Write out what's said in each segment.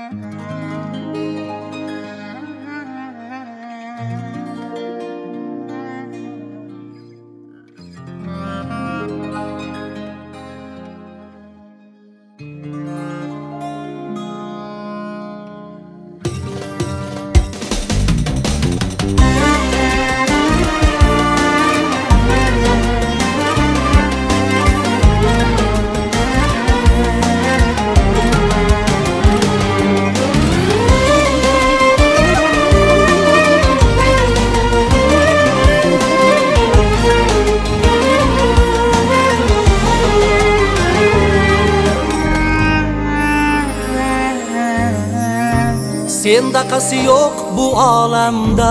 Sendaqasi yo'q bu olamda,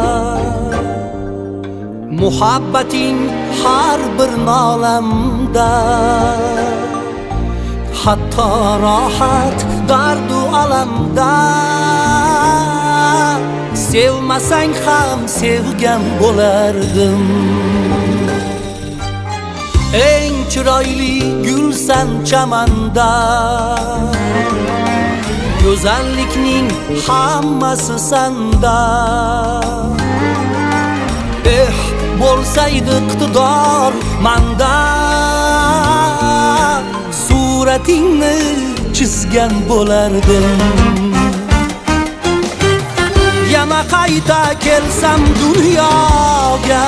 muhabbating har bir nolamda. Hatto rohat dardu alamda, sevmasang ham sevgan bo'lardim. Eng chiroyli gulsan chamanda, go'zallikning hammasi sanda. Bo'lsaydi iqtidor manda, suratingni chizgan bo'lardim. Yana qayta kelsam dunyoga,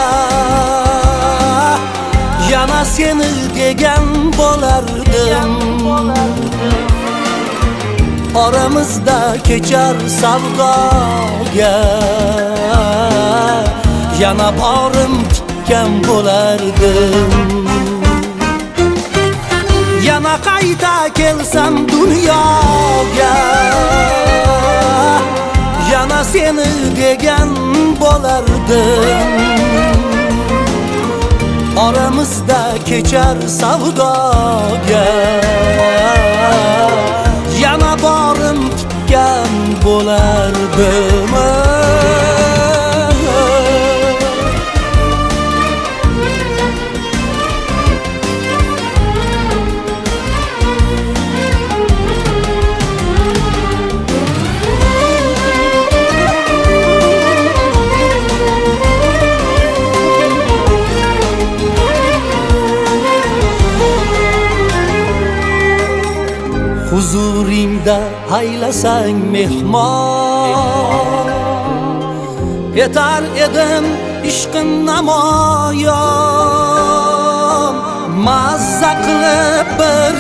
yana seni degan bo'lardim. Aramızda kechar savdoga, yana borim tikkan bo'lardim. Yana qayta kelsam dunyoga, yana seni degan bo'lardim. Aramızda kechar savdoga, yana borim tikkan bo'lardim. Huzuringda haylasang mehmon, etar edim ishqim namoyon. Mazza qilib bir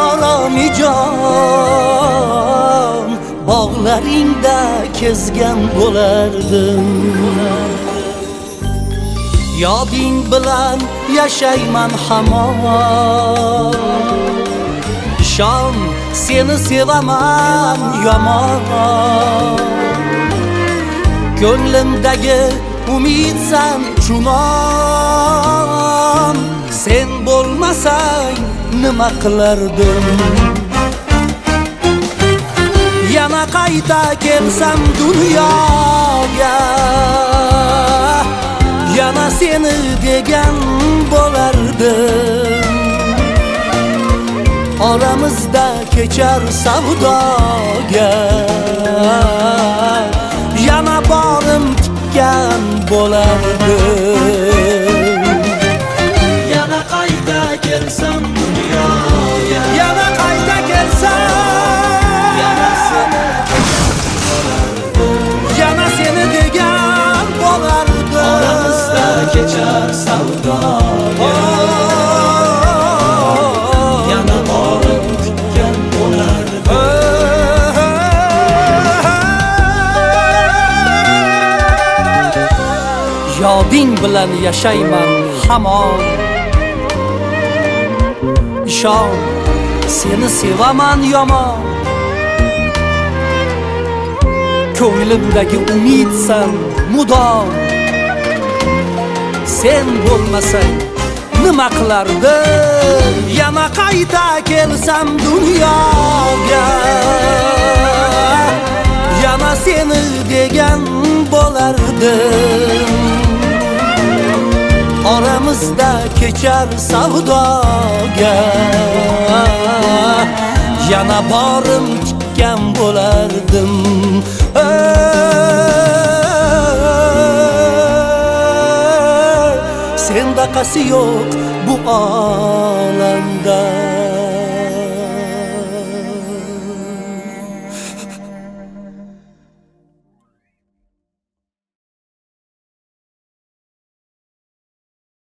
oromijon, bog'laringda kezgan bo'lardim. Yoding bilan yashayman hamon, ishon seni sevaman yomon. Ko'nglimdagi umidsan chunon, sen bo'lmasang nima qilardim. Yana qayta kelsam dunyoga, yana seni degan bo'lardim. Aramızda kechar savdoga, yana borim tikkan bo'lardim. Yana qayta kelsam dunyoga, yana qayta kelsam, yana seni degan bo'lardim. Aramızda kechar savdoga, yoding bilan yashayman hamon. Ishon seni sevaman yomon. Ko'nglimdagi umidsan mudom, sen bo'lmasang nima qilardim. Yana qayta kelsam dunyoga, yana seni degan bo'lardim. Aramızda kechar savdoga, yana borim tikkan yetgan bo'lardim. Sendaqasi yo'q bu olamda.